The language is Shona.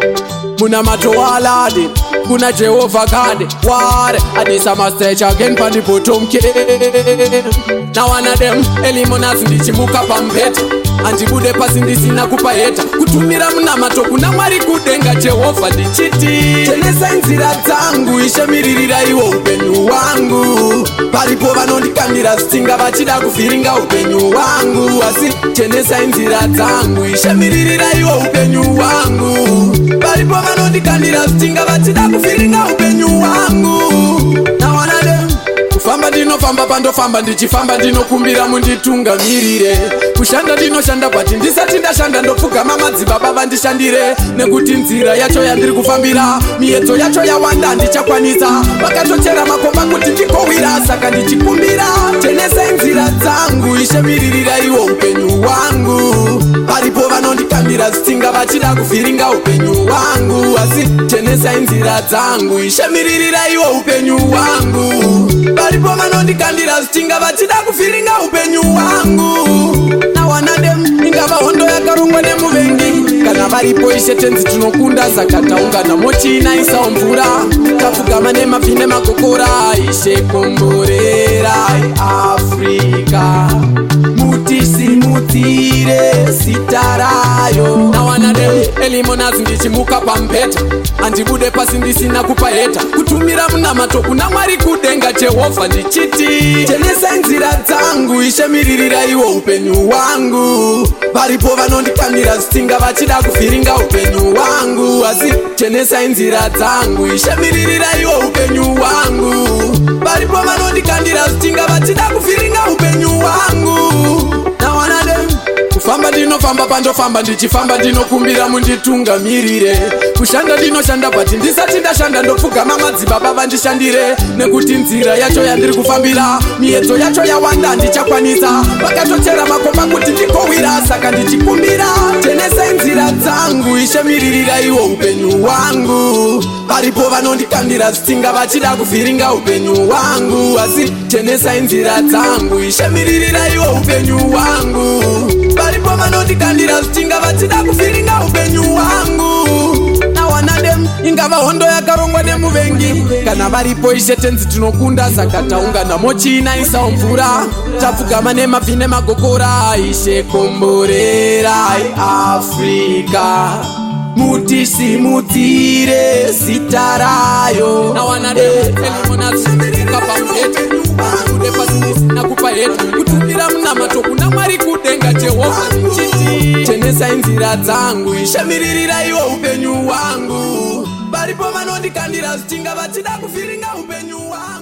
Muna matowalade, kuna Jehovah God. War, Adisa Mastech again pan the bottom kid. Now one of them, Elimonas ndichimuka pambeta. Antibude pasi ndisina kupaheta. Kutumira muna matoku na mwari kudenga Jehovah ndichiti. Chenesa inzira zangu, ishemiririra iwo upenyu wangu. Paripo vanondikandira stinga vachida kufiringa upenyu wangu. Asi chenesa inzira zangu, ishemiririra iwo upenyu wangu. Paripo vanondikandira stinga vachida kufiringa upenyu wangu. Now one of them, kufamba ndinofamba pandofamba ndichifamba ndinokumbira munditungamirire. Kushanda ndinoshanda pati ndisati ndashanda ndopfugama madzibaba vandishandire. Nekuti nzira yacho yandiri kufambira miedzo yacho yawanda ndichakwanisa. Vakatochera makomba kuti ndikowira saka ndichikumbira. Chenesa inzira dzangu ishemiririra iwo upenyu wangu. Paripo vanondikandira stinga vachida kuvhiringa upenyu wangu. Asi chenesa inzira dzangu ishemiririra iwo upenyu wangu. Paripo vanondikandira stinga vachida kuvhiringa upenyu wangu. Now one of them, ingava hondo yakarungwa nemuvengi. Kana varipo ishetenzi tinokunda saka taungana mochina isa mvura. Tafugama nemabvi nemakokora ishe komborera Afrika. Mutisimutire sitarayo. Now one of them, Elimonas ndichimuka pambeta. Andibude pasi ndisina kupaheta. Kutumira muna matoku na mwari kudenga Jehovah ndichiti. Chenesa inzira zangu ishemiririra iwo upenyu wangu. Paripo vanondikandira stinga vachida kufiringa upenyu wangu. Asi chenesa inzira zangu ishemiririra iwo upenyu wangu. Paripo vanondikandira stinga vachida kufiringa upenyu wangu. Now one of them, kufamba ndinofamba pandofamba ndichifamba ndinokumbira munditungamirire. Kushanda ndinoshanda pati ndisati ndashanda ndopfugama madzibaba vandishandire. Nekuti nzira yacho yandiri kufambira miedzo yacho yawanda ndichakwanisa. Vakatochera makomba kuti ndikowira saka ndichikumbira. Chenesa inzira dzangu ishemiririra iwo upenyu wangu. Paripo vanondikandira stinga vachida kuvhiringa upenyu wangu. Asi chenesa inzira dzangu ishemiririra iwo upenyu wangu. Paripo vanondikandira stinga vachida kuvhiringa upenyu wangu. Now one of them, ingava hondo yakarongwa nemuvengi. Kana varipo ishetenzi tinokunda saka taungana mochina isa mvura. Tafugama nemabvi nemagokora ishe komborera Afrika. Mutisimutire sitarayo. Now one of them, Elimonas ndichimuka pambeta. Andibude pasi ndisina kupaheta. Kutumira muna matoku na mwari kudenga Jehovah ndichiti. Chenesa inzira dzangu ishemiririra iwo upenyu wangu. Paripo vanondikandira stinga vachida kuvhiringa upenyu wangu.